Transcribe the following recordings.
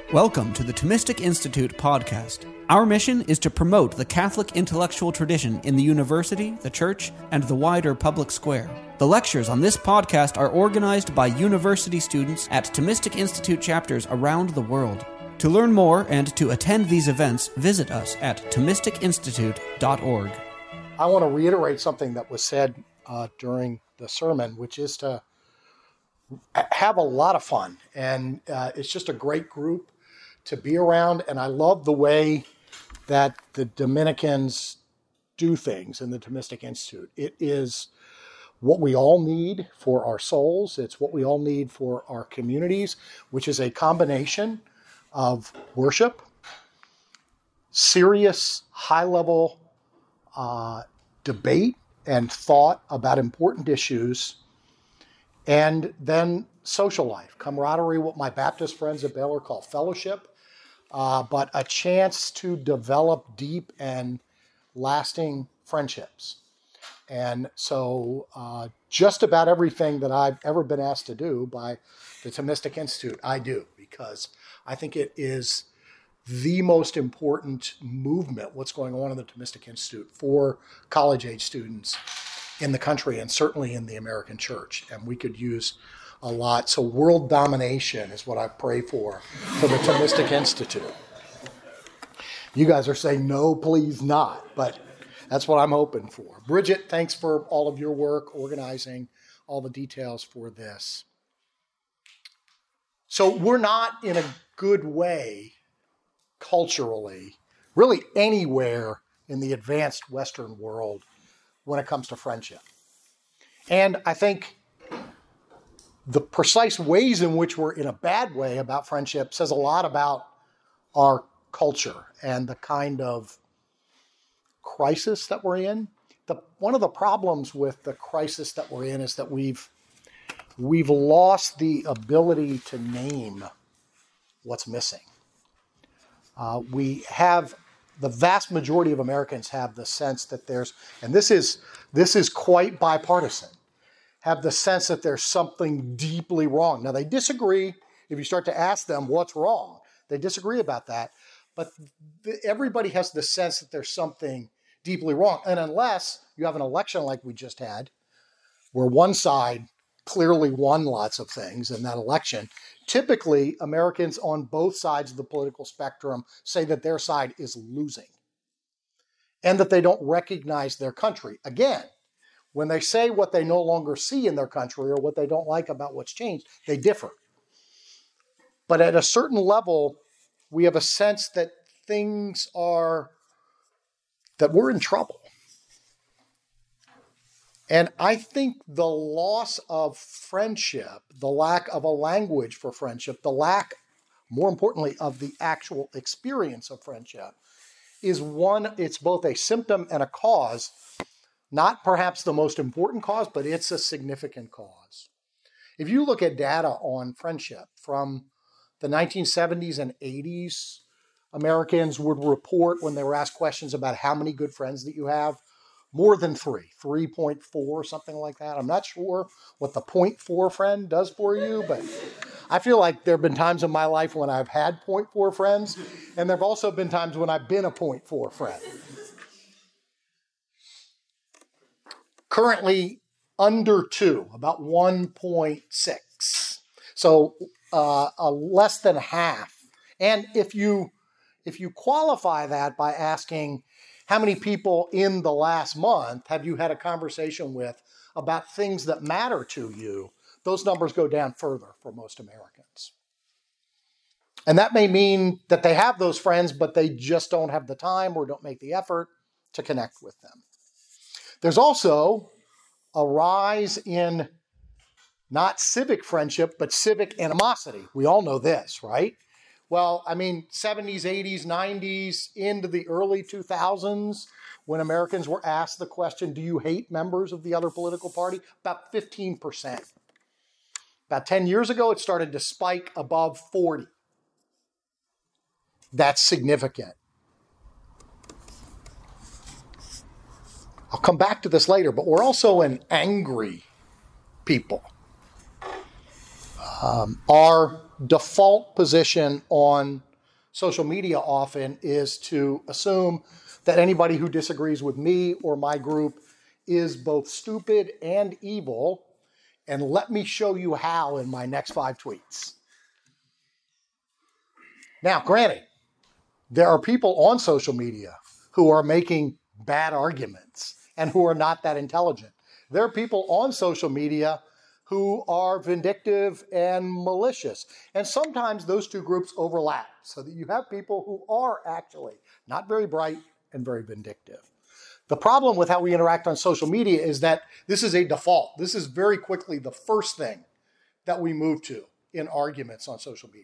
Welcome to the Thomistic Institute podcast. Our mission is to promote the Catholic intellectual tradition in the university, the church, and the wider public square. The lectures on this podcast are organized by university students at Thomistic Institute chapters around the world. To learn more and to attend these events, visit us at ThomisticInstitute.org. I want to reiterate something that was said during the sermon, which is to have a lot of fun. And it's just a great group to be around. And I love the way that the Dominicans do things in the Thomistic Institute. It is what we all need for our souls. It's what we all need for our communities, which is a combination of worship, serious, high-level debate and thought about important issues, and then social life, camaraderie, what my Baptist friends at Baylor call fellowship, but a chance to develop deep and lasting friendships. And so just about everything that I've ever been asked to do by the Thomistic Institute, I do, because I think it is the most important movement, what's going on in the Thomistic Institute for college-age students in the country and certainly in the American church. And we could use a lot. So world domination is what I pray for the Thomistic Institute. You guys are saying, no, please not. But that's what I'm hoping for. Bridget, thanks for all of your work, organizing all the details for this. So we're not in a good way culturally, really anywhere in the advanced Western world when it comes to friendship. And I think the precise ways in which we're in a bad way about friendship says a lot about our culture and the kind of crisis that we're in. One of the problems with the crisis that we're in is that we've lost the ability to name what's missing. The vast majority of Americans have the sense that there's, and this is quite bipartisan, have the sense that there's something deeply wrong. Now, they disagree. If you start to ask them what's wrong, they disagree about that. But everybody has the sense that there's something deeply wrong. And unless you have an election like we just had, where one side clearly won lots of things in that election, typically Americans on both sides of the political spectrum say that their side is losing and that they don't recognize their country. Again, when they say what they no longer see in their country or what they don't like about what's changed, they differ. But at a certain level, we have a sense that that we're in trouble. And I think the loss of friendship, the lack of a language for friendship, the lack, more importantly, of the actual experience of friendship it's both a symptom and a cause. Not perhaps the most important cause, but it's a significant cause. If you look at data on friendship from the 1970s and 80s, Americans would report when they were asked questions about how many good friends that you have, more than 3.4, something like that. I'm not sure what the 0.4 friend does for you, but I feel like there have been times in my life when I've had 0.4 friends, and there have also been times when I've been a 0.4 friend. Currently under 2, about 1.6. So less than half. And if you qualify that by asking how many people in the last month have you had a conversation with about things that matter to you, those numbers go down further for most Americans. And that may mean that they have those friends, but they just don't have the time or don't make the effort to connect with them. There's also a rise in not civic friendship, but civic animosity. We all know this, right? Well, 70s, 80s, 90s, into the early 2000s, when Americans were asked the question, do you hate members of the other political party? About 15%. About 10 years ago, it started to spike above 40. That's significant. I'll come back to this later, but we're also an angry people. Our default position on social media often is to assume that anybody who disagrees with me or my group is both stupid and evil, and let me show you how in my next 5 tweets. Now, granted, there are people on social media who are making bad arguments and who are not that intelligent. There are people on social media who are vindictive and malicious. And sometimes those two groups overlap, so that you have people who are actually not very bright and very vindictive. The problem with how we interact on social media is that this is a default. This is very quickly the first thing that we move to in arguments on social media.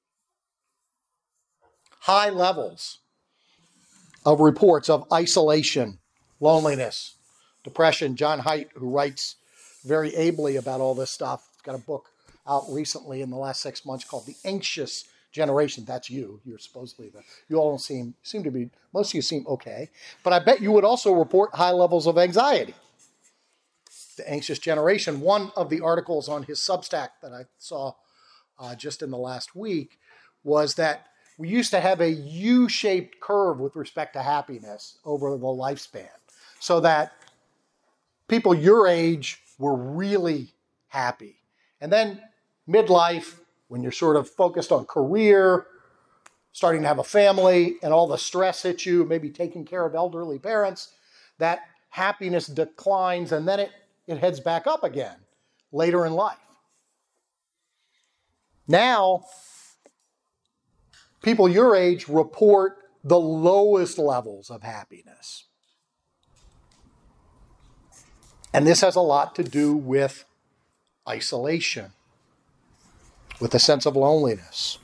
High levels of reports of isolation, loneliness, depression. John Haidt, who writes very ably about all this stuff, he's got a book out recently in the last 6 months called The Anxious Generation. That's you. You're supposedly you all seem to be, most of you seem okay. But I bet you would also report high levels of anxiety. The Anxious Generation, one of the articles on his Substack that I saw just in the last week was that we used to have a U-shaped curve with respect to happiness over the lifespan, so that people your age were really happy. And then midlife, when you're sort of focused on career, starting to have a family, and all the stress hits you, maybe taking care of elderly parents, that happiness declines, and then it heads back up again later in life. Now, people your age report the lowest levels of happiness. And this has a lot to do with isolation, with a sense of loneliness.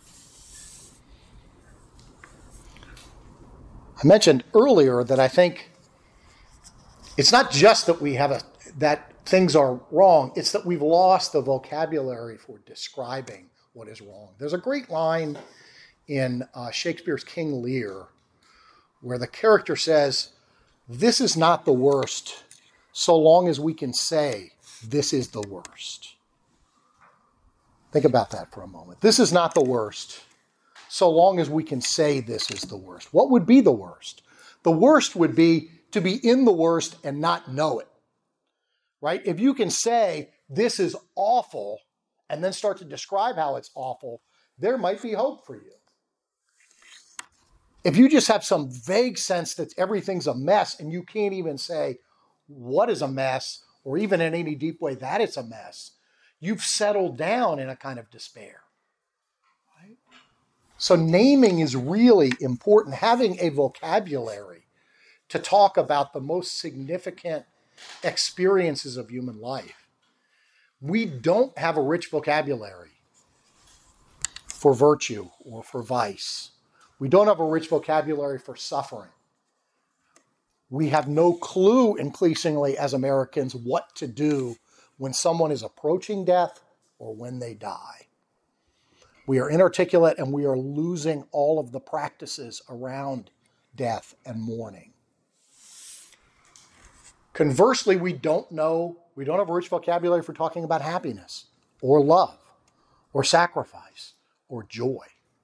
I mentioned earlier that I think it's not just that we have that things are wrong, it's that we've lost the vocabulary for describing what is wrong. There's a great line in Shakespeare's King Lear where the character says, "This is not the worst, so long as we can say this is the worst." Think about that for a moment. This is not the worst, so long as we can say this is the worst. What would be the worst? The worst would be to be in the worst and not know it, right? If you can say this is awful and then start to describe how it's awful, there might be hope for you. If you just have some vague sense that everything's a mess and you can't even say what is a mess, or even in any deep way that it's a mess, you've settled down in a kind of despair. Right? So naming is really important. Having a vocabulary to talk about the most significant experiences of human life. We don't have a rich vocabulary for virtue or for vice. We don't have a rich vocabulary for suffering. We have no clue, increasingly, as Americans, what to do when someone is approaching death or when they die. We are inarticulate, and we are losing all of the practices around death and mourning. Conversely, we don't have a rich vocabulary for talking about happiness or love or sacrifice or joy.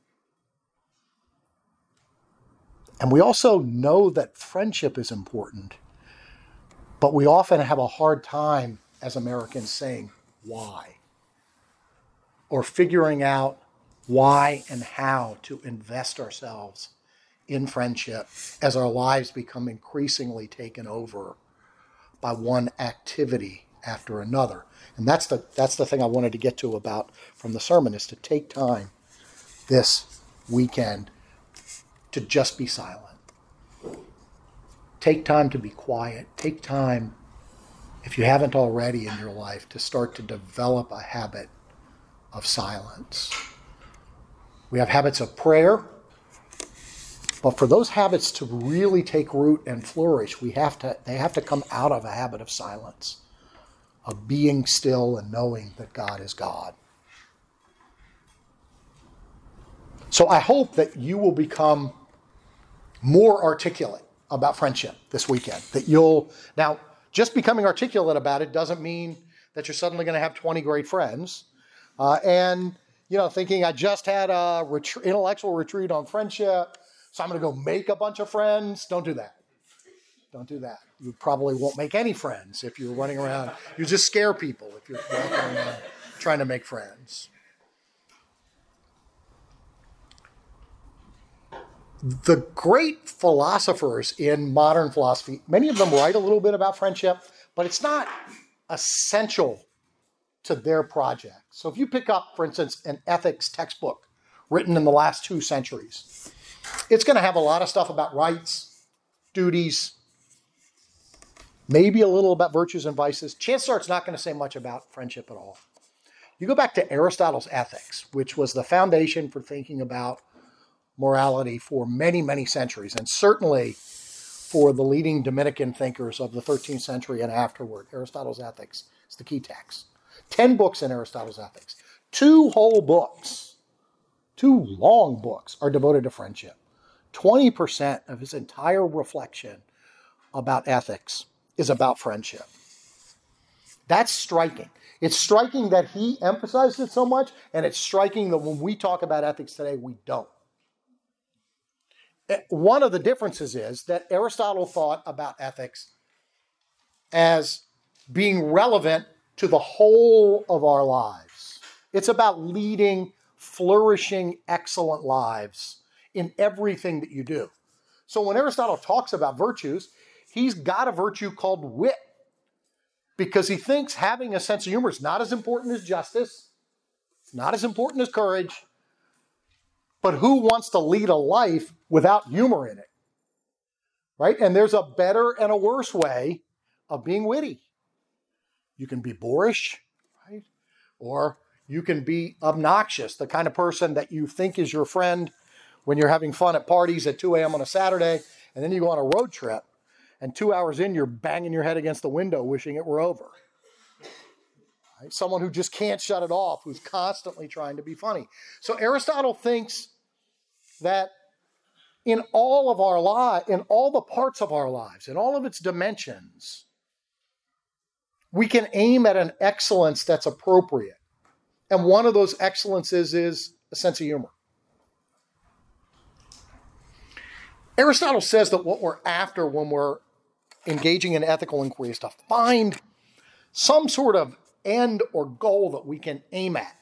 And we also know that friendship is important, but we often have a hard time as Americans saying why, or figuring out why and how to invest ourselves in friendship as our lives become increasingly taken over by one activity after another. And that's the thing I wanted to get to about from the sermon, is to take time this weekend to just be silent. Take time to be quiet. Take time, if you haven't already in your life, to start to develop a habit of silence. We have habits of prayer, but for those habits to really take root and flourish, they have to come out of a habit of silence, of being still and knowing that God is God. So I hope that you will become more articulate about friendship this weekend. Now, just becoming articulate about it doesn't mean that you're suddenly going to have 20 great friends, And, thinking I just had a intellectual retreat on friendship, so I'm going to go make a bunch of friends. Don't do that. Don't do that. You probably won't make any friends if you're running around. You just scare people if you're walking around trying to make friends. The great philosophers in modern philosophy, many of them write a little bit about friendship, but it's not essential to their project. So if you pick up, for instance, an ethics textbook written in the last 2 centuries, it's going to have a lot of stuff about rights, duties, maybe a little about virtues and vices. Chances are it's not going to say much about friendship at all. You go back to Aristotle's Ethics, which was the foundation for thinking about morality for many, many centuries, and certainly for the leading Dominican thinkers of the 13th century and afterward. Aristotle's Ethics is the key text. 10 books in Aristotle's Ethics. 2 whole books, 2 long books, are devoted to friendship. 20% of his entire reflection about ethics is about friendship. That's striking. It's striking that he emphasized it so much, and it's striking that when we talk about ethics today, we don't. One of the differences is that Aristotle thought about ethics as being relevant to the whole of our lives. It's about leading flourishing, excellent lives in everything that you do. So when Aristotle talks about virtues, he's got a virtue called wit, because he thinks having a sense of humor is not as important as justice, not as important as courage, but who wants to lead a life without humor in it, right? And there's a better and a worse way of being witty. You can be boorish, right? Or you can be obnoxious, the kind of person that you think is your friend when you're having fun at parties at 2 a.m. on a Saturday, and then you go on a road trip, and 2 hours in, you're banging your head against the window wishing it were over. Right? Someone who just can't shut it off, who's constantly trying to be funny. So Aristotle thinks that in all of our lives, in all the parts of our lives, in all of its dimensions, we can aim at an excellence that's appropriate. And one of those excellences is a sense of humor. Aristotle says that what we're after when we're engaging in ethical inquiry is to find some sort of end or goal that we can aim at.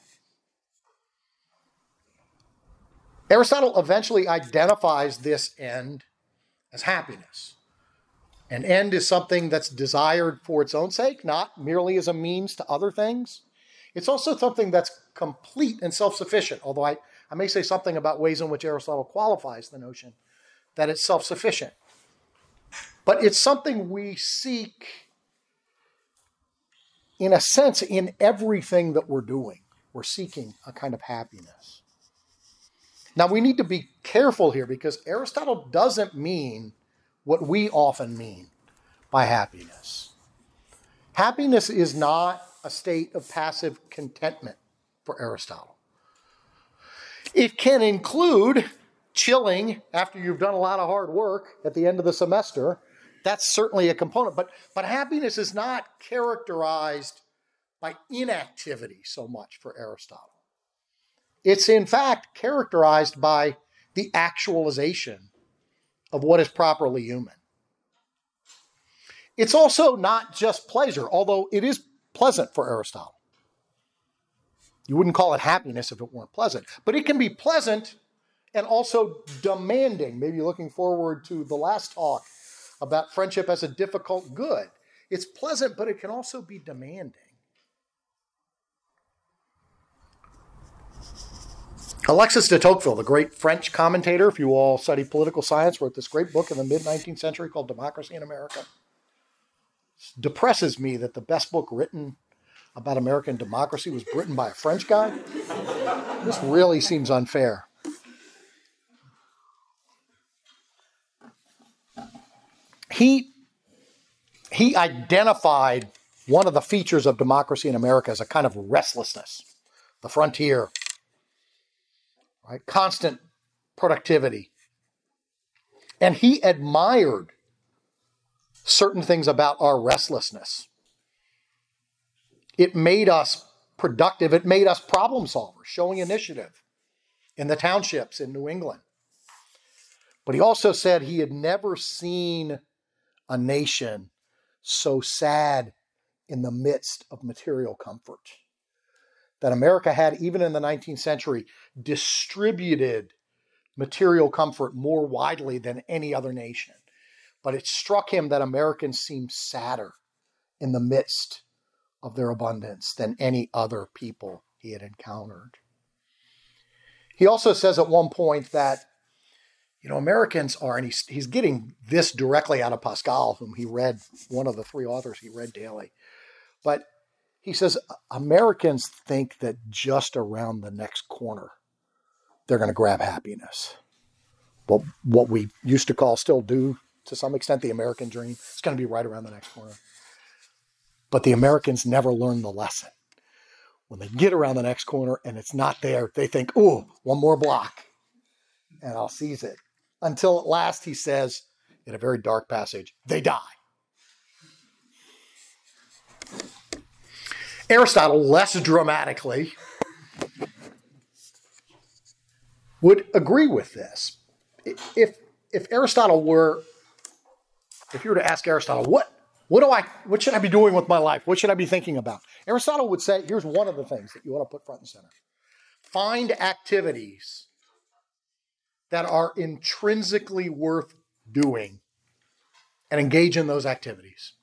Aristotle eventually identifies this end as happiness. An end is something that's desired for its own sake, not merely as a means to other things. It's also something that's complete and self-sufficient, although I may say something about ways in which Aristotle qualifies the notion that it's self-sufficient. But it's something we seek, in a sense, in everything that we're doing. We're seeking a kind of happiness. Now, we need to be careful here because Aristotle doesn't mean what we often mean by happiness. Happiness is not a state of passive contentment for Aristotle. It can include chilling after you've done a lot of hard work at the end of the semester. That's certainly a component. But happiness is not characterized by inactivity so much for Aristotle. It's in fact characterized by the actualization of what is properly human. It's also not just pleasure, although it is pleasant for Aristotle. You wouldn't call it happiness if it weren't pleasant. But it can be pleasant and also demanding. Maybe looking forward to the last talk about friendship as a difficult good. It's pleasant, but it can also be demanding. Alexis de Tocqueville, the great French commentator, if you all study political science, wrote this great book in the mid-19th century called Democracy in America. It depresses me that the best book written about American democracy was written by a French guy. This really seems unfair. He identified one of the features of democracy in America as a kind of restlessness, the frontier, right? Constant productivity. And he admired certain things about our restlessness. It made us productive. It made us problem solvers, showing initiative in the townships in New England. But he also said he had never seen a nation so sad in the midst of material comfort. That America had, even in the 19th century, distributed material comfort more widely than any other nation. But it struck him that Americans seemed sadder in the midst of their abundance than any other people he had encountered. He also says at one point that, Americans are, and he's getting this directly out of Pascal, whom he read, one of the three authors he read daily. But he says, Americans think that just around the next corner, they're going to grab happiness. Well, what we used to call, still do to some extent, the American dream, it's going to be right around the next corner. But the Americans never learn the lesson. When they get around the next corner and it's not there, they think, one more block and I'll seize it. Until at last, he says, in a very dark passage, they die. Aristotle, less dramatically, would agree with this. If Aristotle were, if you were to ask Aristotle, what should I be doing with my life? What should I be thinking about? Aristotle would say, here's one of the things that you want to put front and center. Find activities that are intrinsically worth doing and engage in those activities.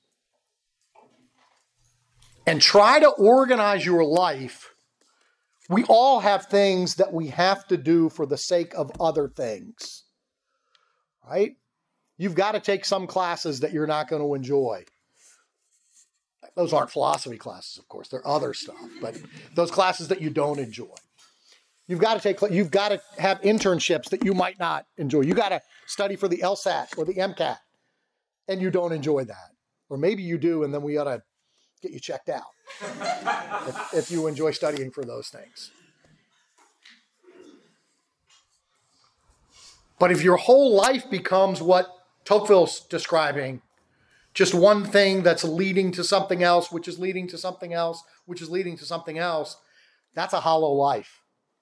And try to organize your life. We all have things that we have to do for the sake of other things, right? You've got to take some classes that you're not going to enjoy. Those aren't philosophy classes, of course. They're other stuff, but those classes that you don't enjoy. You've got to have internships that you might not enjoy. You got to study for the LSAT or the MCAT, and you don't enjoy that. Or maybe you do, and then we ought to get you checked out if you enjoy studying for those things. But if your whole life becomes what Tocqueville's describing, just one thing that's leading to something else, which is leading to something else, which is leading to something else, that's a hollow life.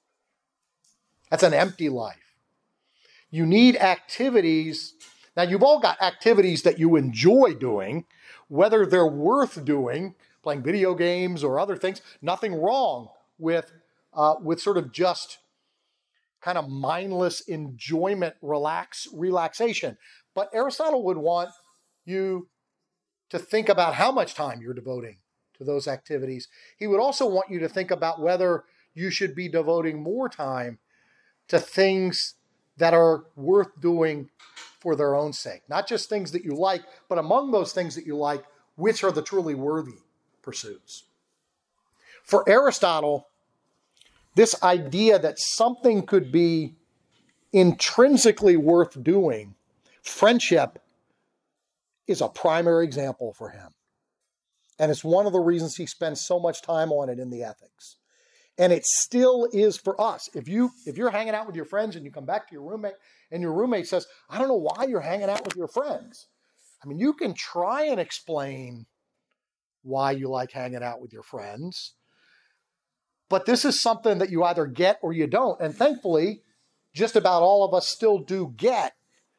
That's an empty life. You need activities. Now, you've all got activities that you enjoy doing, whether they're worth doing, playing video games or other things. Nothing wrong with sort of just kind of mindless enjoyment, relaxation. But Aristotle would want you to think about how much time you're devoting to those activities. He would also want you to think about whether you should be devoting more time to things that are worth doing for their own sake. Not just things that you like, but among those things that you like, which are the truly worthy pursuits. For Aristotle, this idea that something could be intrinsically worth doing, friendship is a primary example for him. And it's one of the reasons he spends so much time on it in the Ethics. And it still is for us. If you're hanging out with your friends and you come back to your roommate and your roommate says, I don't know why you're hanging out with your friends. I mean, you can try and explain why you like hanging out with your friends. But this is something that you either get or you don't. And thankfully, just about all of us still do get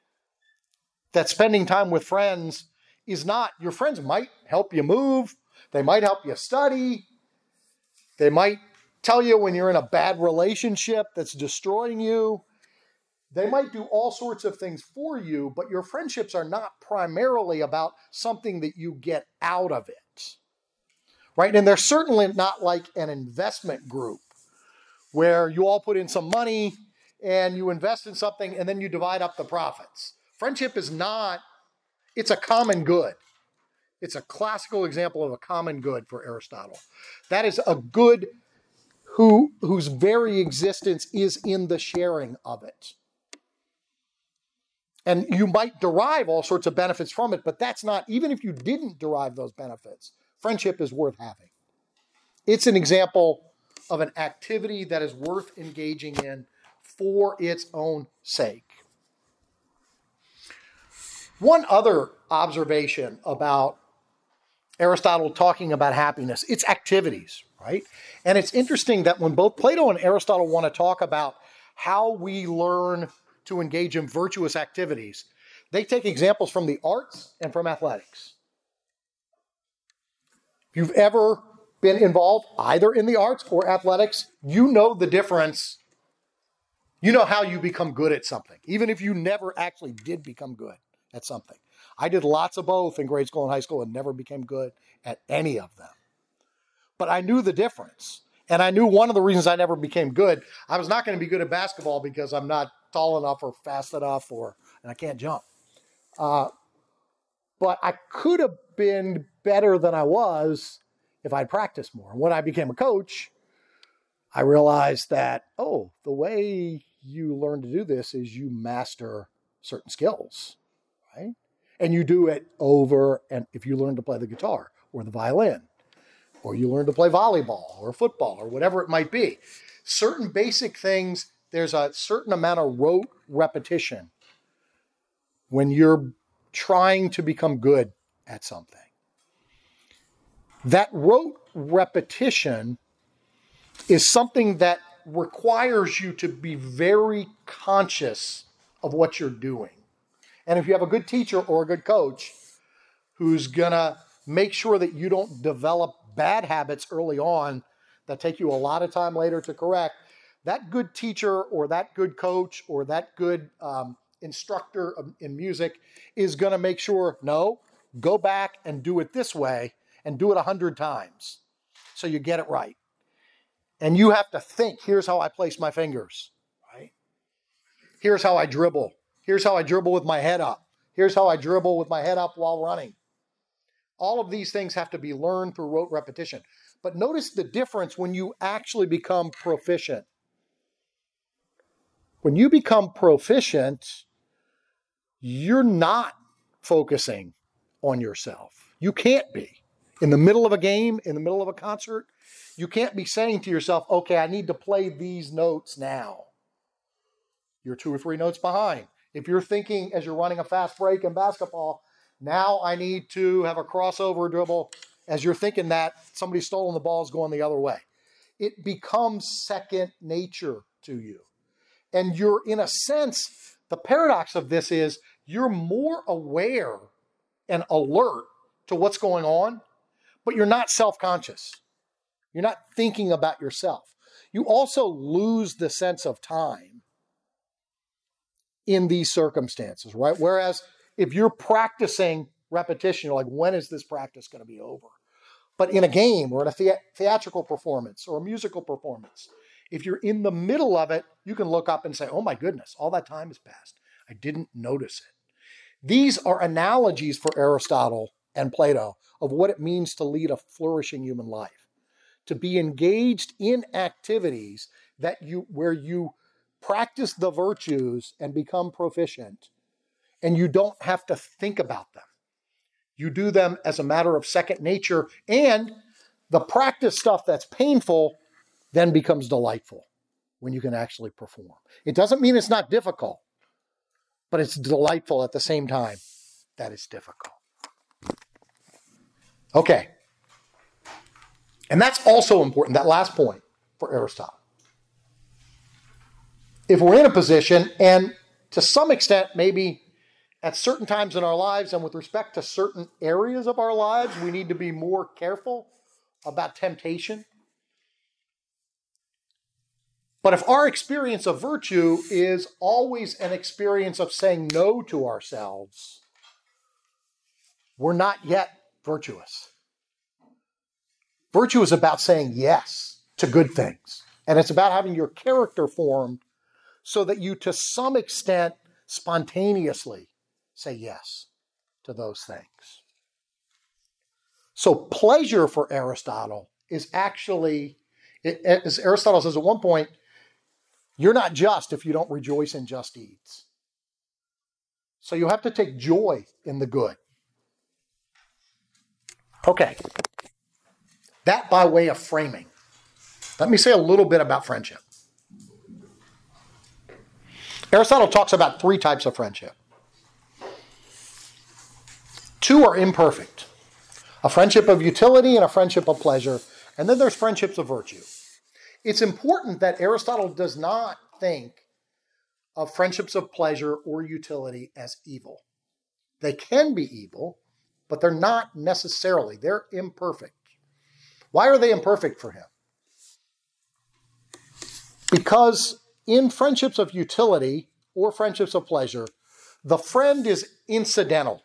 that spending time with friends is not, your friends might help you move. They might help you study. They might tell you when you're in a bad relationship that's destroying you. They might do all sorts of things for you, but your friendships are not primarily about something that you get out of it, right? And they're certainly not like an investment group where you all put in some money and you invest in something and then you divide up the profits. Friendship is not, it's a common good. It's a classical example of a common good for Aristotle. That is a good whose very existence is in the sharing of it. And you might derive all sorts of benefits from it, but that's not, even if you didn't derive those benefits, friendship is worth having. It's an example of an activity that is worth engaging in for its own sake. One other observation about Aristotle talking about happiness. It's activities, right? And it's interesting that when both Plato and Aristotle want to talk about how we learn to engage in virtuous activities, they take examples from the arts and from athletics. If you've ever been involved either in the arts or athletics, you know the difference. You know how you become good at something, even if you never actually did become good at something. I did lots of both in grade school and high school and never became good at any of them. But I knew the difference. And I knew one of the reasons I never became good, I was not going to be good at basketball because I'm not tall enough or fast enough and I can't jump. But I could have been better than I was if I'd practiced more. When I became a coach, I realized that, the way you learn to do this is you master certain skills, right? And you do it over, and if you learn to play the guitar or the violin, or you learn to play volleyball or football or whatever it might be, certain basic things, there's a certain amount of rote repetition when you're trying to become good at something. That rote repetition is something that requires you to be very conscious of what you're doing. And if you have a good teacher or a good coach who's going to make sure that you don't develop bad habits early on that take you a lot of time later to correct, that good teacher or that good coach or that good instructor in music is going to make sure, no, go back and do it this way and do it 100 times so you get it right. And you have to think, here's how I place my fingers, right? Here's how I dribble. Here's how I dribble with my head up. Here's how I dribble with my head up while running. All of these things have to be learned through rote repetition. But notice the difference when you actually become proficient. When you become proficient, you're not focusing on yourself. You can't be. In the middle of a game, in the middle of a concert, you can't be saying to yourself, okay, I need to play these notes now. You're 2 or 3 notes behind. If you're thinking as you're running a fast break in basketball, now I need to have a crossover dribble. As you're thinking that, somebody's stolen the ball, is going the other way. It becomes second nature to you. And you're, in a sense, the paradox of this is you're more aware and alert to what's going on, but you're not self-conscious. You're not thinking about yourself. You also lose the sense of time in these circumstances, right? Whereas if you're practicing repetition, you're like, when is this practice going to be over? But in a game or in a theatrical performance or a musical performance, if you're in the middle of it, you can look up and say, oh my goodness, all that time has passed. I didn't notice it. These are analogies for Aristotle and Plato of what it means to lead a flourishing human life. To be engaged in activities where you practice the virtues and become proficient, and you don't have to think about them. You do them as a matter of second nature, and the practice stuff that's painful then becomes delightful when you can actually perform. It doesn't mean it's not difficult, but it's delightful at the same time that it's difficult. Okay. And that's also important, that last point for Aristotle. If we're in a position, and to some extent, maybe at certain times in our lives and with respect to certain areas of our lives, we need to be more careful about temptation. But if our experience of virtue is always an experience of saying no to ourselves, we're not yet virtuous. Virtue is about saying yes to good things. And it's about having your character formed so that you, to some extent, spontaneously say yes to those things. So pleasure for Aristotle is actually, as Aristotle says at one point, you're not just if you don't rejoice in just deeds. So you have to take joy in the good. Okay. That by way of framing. Let me say a little bit about friendship. Aristotle talks about 3 types of friendship. 2 are imperfect. A friendship of utility and a friendship of pleasure. And then there's friendships of virtue. It's important that Aristotle does not think of friendships of pleasure or utility as evil. They can be evil, but they're not necessarily. They're imperfect. Why are they imperfect for him? Because in friendships of utility or friendships of pleasure, the friend is incidental.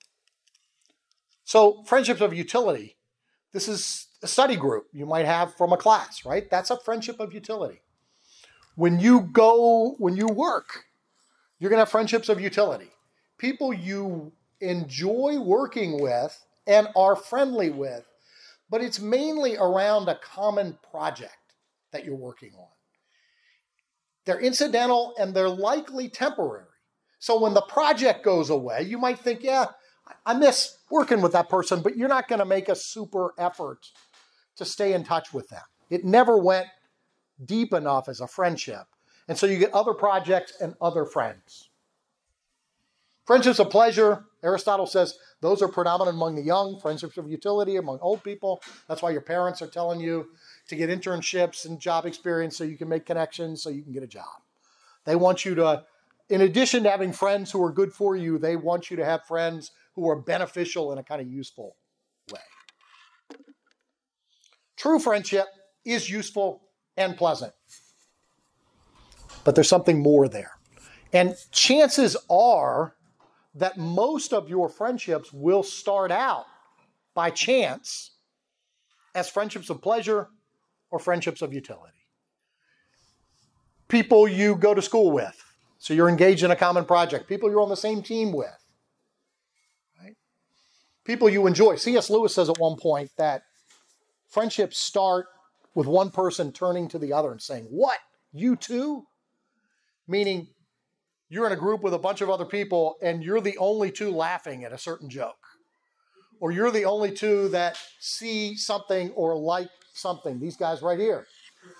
So friendships of utility, this is a study group you might have from a class, right? That's a friendship of utility. When you work, you're going to have friendships of utility. People you enjoy working with and are friendly with, but it's mainly around a common project that you're working on. They're incidental and they're likely temporary. So when the project goes away, you might think, yeah, I miss working with that person, but you're not going to make a super effort to stay in touch with them. It never went deep enough as a friendship. And so you get other projects and other friends. Friendships of pleasure, Aristotle says, those are predominant among the young. Friendships of utility among old people. That's why your parents are telling you to get internships and job experience so you can make connections, so you can get a job. They want you to, in addition to having friends who are good for you, they want you to have friends who are beneficial in a kind of useful way. True friendship is useful and pleasant. But there's something more there. And chances are that most of your friendships will start out by chance as friendships of pleasure or friendships of utility. People you go to school with, so you're engaged in a common project. People you're on the same team with. Right? People you enjoy. C.S. Lewis says at one point that friendships start with one person turning to the other and saying, "What? You too?" Meaning, you're in a group with a bunch of other people and you're the only two laughing at a certain joke. Or you're the only two that see something or like something. These guys right here.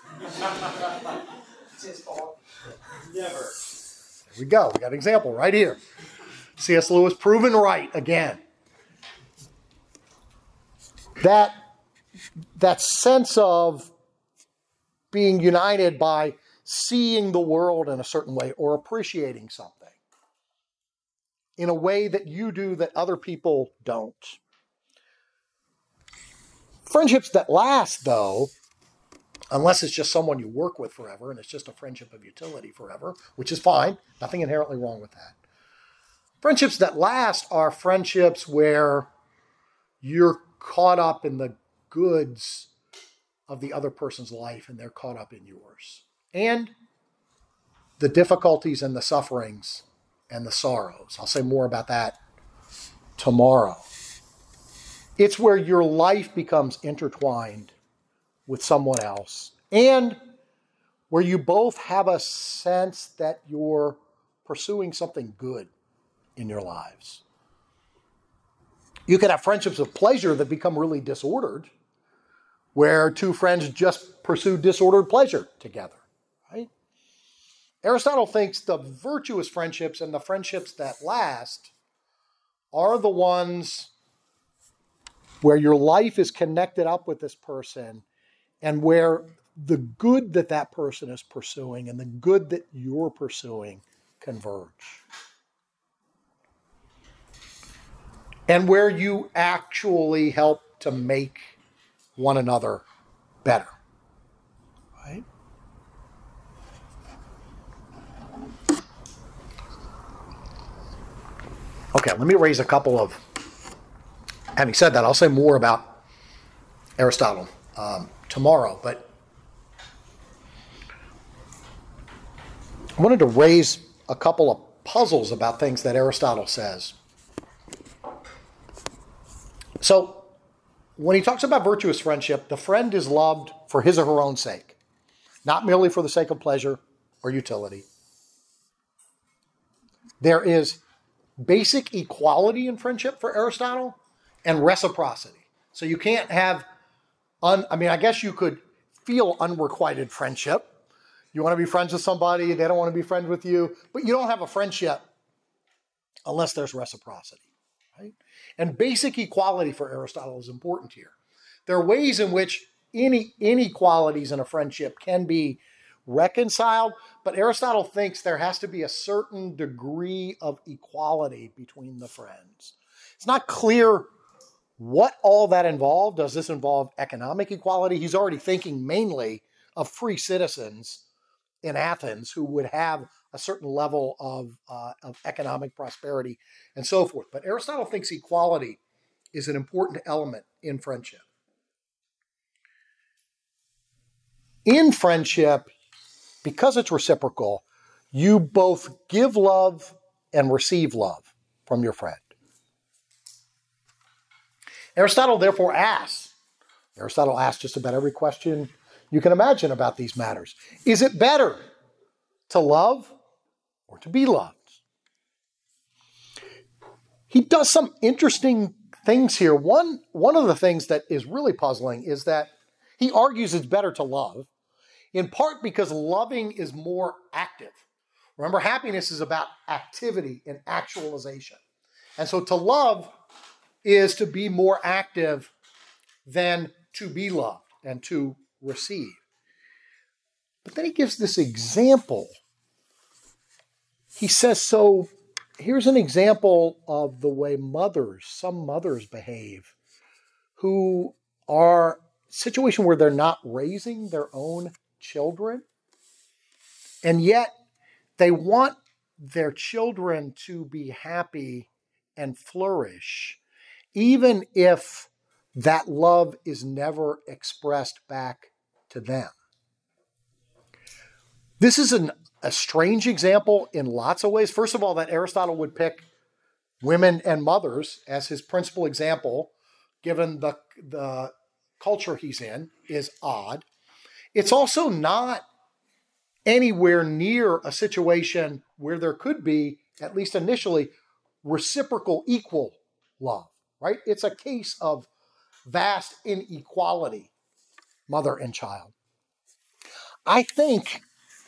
It's his fault. Never. There we go. We got an example right here. C.S. Lewis proven right again. That sense of being united by seeing the world in a certain way or appreciating something in a way that you do that other people don't. Friendships that last, though, unless it's just someone you work with forever and it's just a friendship of utility forever, which is fine, nothing inherently wrong with that. Friendships that last are friendships where you're caught up in the goods of the other person's life and they're caught up in yours. And the difficulties and the sufferings and the sorrows. I'll say more about that tomorrow. It's where your life becomes intertwined with someone else and where you both have a sense that you're pursuing something good in your lives. You can have friendships of pleasure that become really disordered, where two friends just pursue disordered pleasure together. Right? Aristotle thinks the virtuous friendships and the friendships that last are the ones where your life is connected up with this person and where the good that that person is pursuing and the good that you're pursuing converge. And where you actually help to make one another better. Right? Okay, let me raise a couple of... Having said that, I'll say more about Aristotle tomorrow, but I wanted to raise a couple of puzzles about things that Aristotle says. So, when he talks about virtuous friendship, the friend is loved for his or her own sake, not merely for the sake of pleasure or utility. There is basic equality in friendship for Aristotle and reciprocity. So you can't have, I guess you could feel unrequited friendship. You want to be friends with somebody, they don't want to be friends with you, but you don't have a friendship unless there's reciprocity. right? And basic equality for Aristotle is important here. There are ways in which inequalities in a friendship can be reconciled, but Aristotle thinks there has to be a certain degree of equality between the friends. It's not clear what all that involved. Does this involve economic equality? He's already thinking mainly of free citizens in Athens who would have a certain level of economic prosperity and so forth. But Aristotle thinks equality is an important element in friendship. In friendship, because it's reciprocal, you both give love and receive love from your friend. Aristotle therefore asks just about every question you can imagine about these matters. Is it better to love or to be loved? He does some interesting things here. One of the things that is really puzzling is that he argues it's better to love, in part because loving is more active. Remember, happiness is about activity and actualization. And so to love is to be more active than to be loved and to receive. But then he gives this example. He says, so here's an example of the way some mothers behave, who are in a situation where they're not raising their own children, and yet they want their children to be happy and flourish, even if that love is never expressed back to them. This is a strange example in lots of ways. First of all, that Aristotle would pick women and mothers as his principal example, given the culture he's in, is odd. It's also not anywhere near a situation where there could be, at least initially, reciprocal equal love, right? It's a case of vast inequality, mother and child. I think,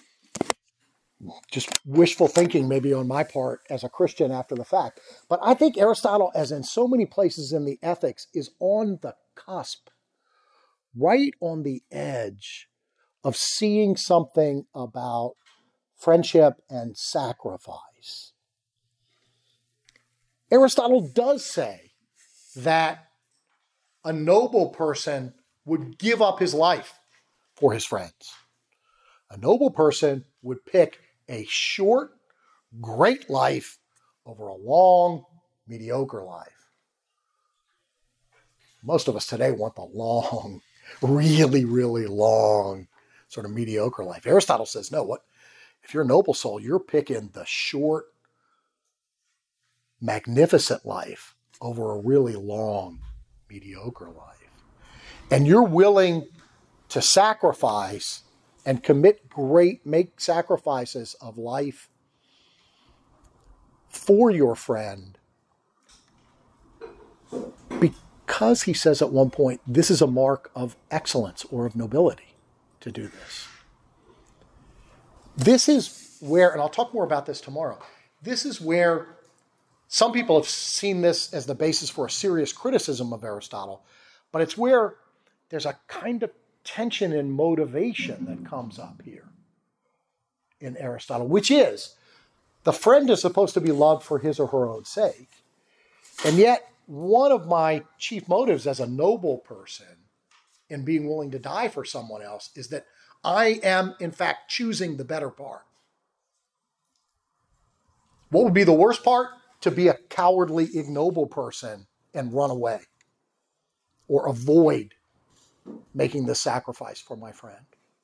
just wishful thinking maybe on my part as a Christian after the fact, but I think Aristotle, as in so many places in the Ethics, is on the cusp, right on the edge of seeing something about friendship and sacrifice. Aristotle does say that a noble person would give up his life for his friends. A noble person would pick a short, great life over a long, mediocre life. Most of us today want the long, really, really long, sort of mediocre life. Aristotle says, no, if you're a noble soul, you're picking the short, magnificent life over a really long, mediocre life. And you're willing to sacrifice and make sacrifices of life for your friend, because he says at one point, this is a mark of excellence or of nobility to do this. This is where, and I'll talk more about this tomorrow, this is where some people have seen this as the basis for a serious criticism of Aristotle, but it's where there's a kind of tension and motivation that comes up here in Aristotle, which is the friend is supposed to be loved for his or her own sake. And yet, one of my chief motives as a noble person in being willing to die for someone else is that I am, in fact, choosing the better part. What would be the worst part? To be a cowardly, ignoble person and run away or avoid making this sacrifice for my friend.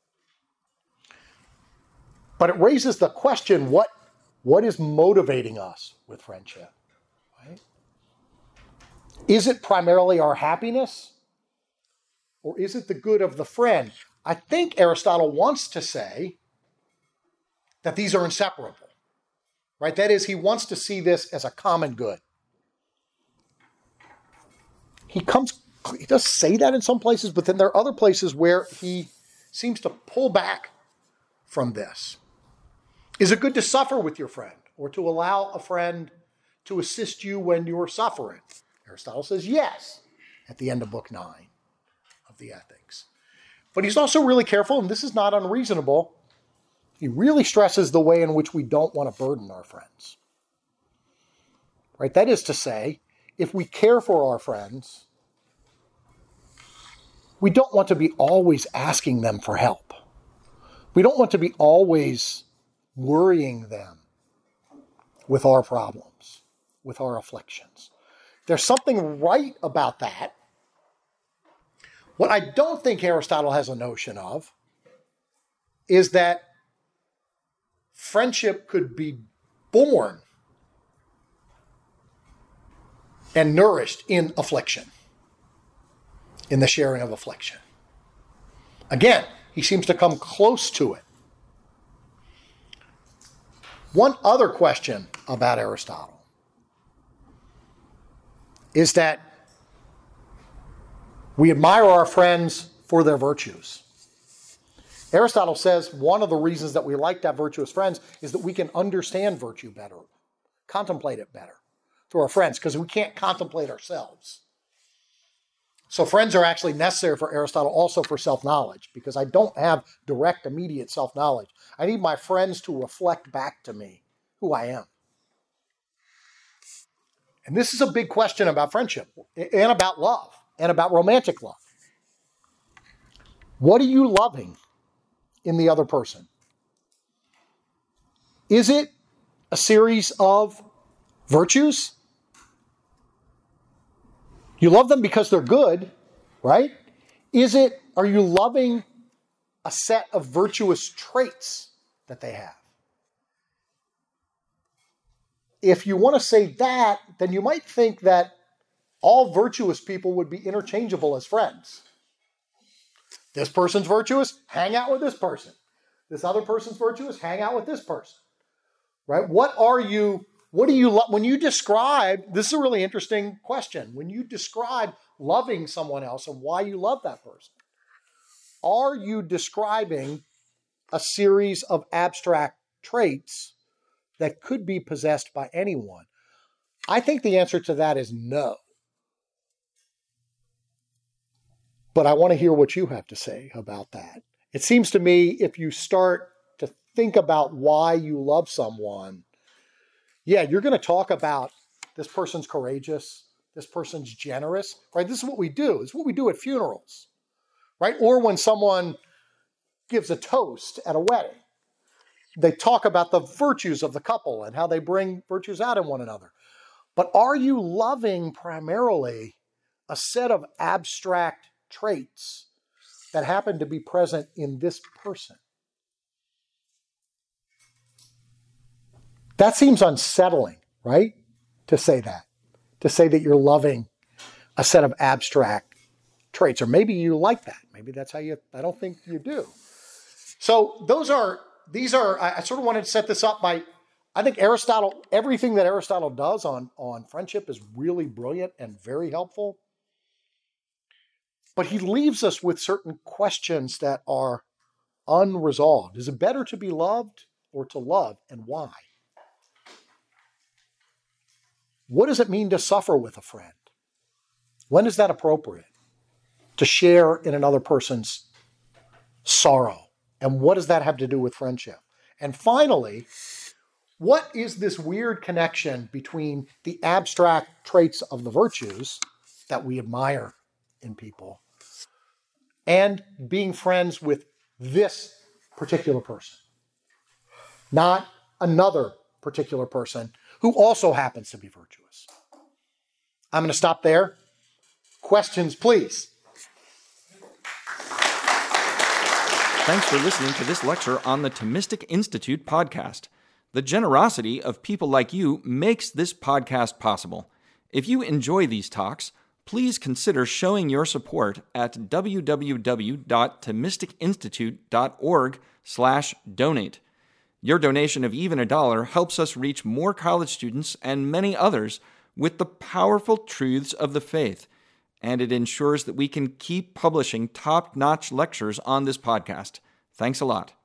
But it raises the question, what is motivating us with friendship? Right? Is it primarily our happiness? Or is it the good of the friend? I think Aristotle wants to say that these are inseparable. Right? That is, he wants to see this as a common good. He does say that in some places, but then there are other places where he seems to pull back from this. Is it good to suffer with your friend or to allow a friend to assist you when you're suffering? Aristotle says yes at the end of Book 9 of the Ethics. But he's also really careful, and this is not unreasonable. He really stresses the way in which we don't want to burden our friends. Right? That is to say, if we care for our friends, we don't want to be always asking them for help. We don't want to be always worrying them with our problems, with our afflictions. There's something right about that. What I don't think Aristotle has a notion of is that friendship could be born and nourished in affliction, in the sharing of affliction. Again, he seems to come close to it. One other question about Aristotle is that we admire our friends for their virtues. Aristotle says one of the reasons that we like to have virtuous friends is that we can understand virtue better, contemplate it better through our friends, because we can't contemplate ourselves. So friends are actually necessary for Aristotle also for self-knowledge, because I don't have direct, immediate self-knowledge. I need my friends to reflect back to me who I am. And this is a big question about friendship and about love and about romantic love. What are you loving in the other person? Is it a series of virtues? You love them because they're good, right? Are you loving a set of virtuous traits that they have? If you want to say that, then you might think that all virtuous people would be interchangeable as friends. This person's virtuous, hang out with this person. This other person's virtuous, hang out with this person. Right? What do you love? When you describe, this is a really interesting question. When you describe loving someone else and why you love that person, are you describing a series of abstract traits that could be possessed by anyone? I think the answer to that is no. But I want to hear what you have to say about that. It seems to me if you start to think about why you love someone, yeah, you're going to talk about this person's courageous, this person's generous, right? This is what we do. It's what we do at funerals, right? Or when someone gives a toast at a wedding, they talk about the virtues of the couple and how they bring virtues out in one another. But are you loving primarily a set of abstract traits that happen to be present in this person? That seems unsettling, right? To say that you're loving a set of abstract traits, or maybe you like that. Maybe that's how I don't think you do. So I sort of wanted to set this up by, I think Aristotle, everything that Aristotle does on friendship is really brilliant and very helpful. But he leaves us with certain questions that are unresolved. Is it better to be loved or to love, and why? What does it mean to suffer with a friend? When is that appropriate? To share in another person's sorrow. And what does that have to do with friendship? And finally, what is this weird connection between the abstract traits of the virtues that we admire in people and being friends with this particular person? Not another particular person who also happens to be virtuous. I'm going to stop there. Questions, please. Thanks for listening to this lecture on the Thomistic Institute podcast. The generosity of people like you makes this podcast possible. If you enjoy these talks, please consider showing your support at www.thomisticinstitute.org/donate. Your donation of even $1 helps us reach more college students and many others with the powerful truths of the faith, and it ensures that we can keep publishing top-notch lectures on this podcast. Thanks a lot.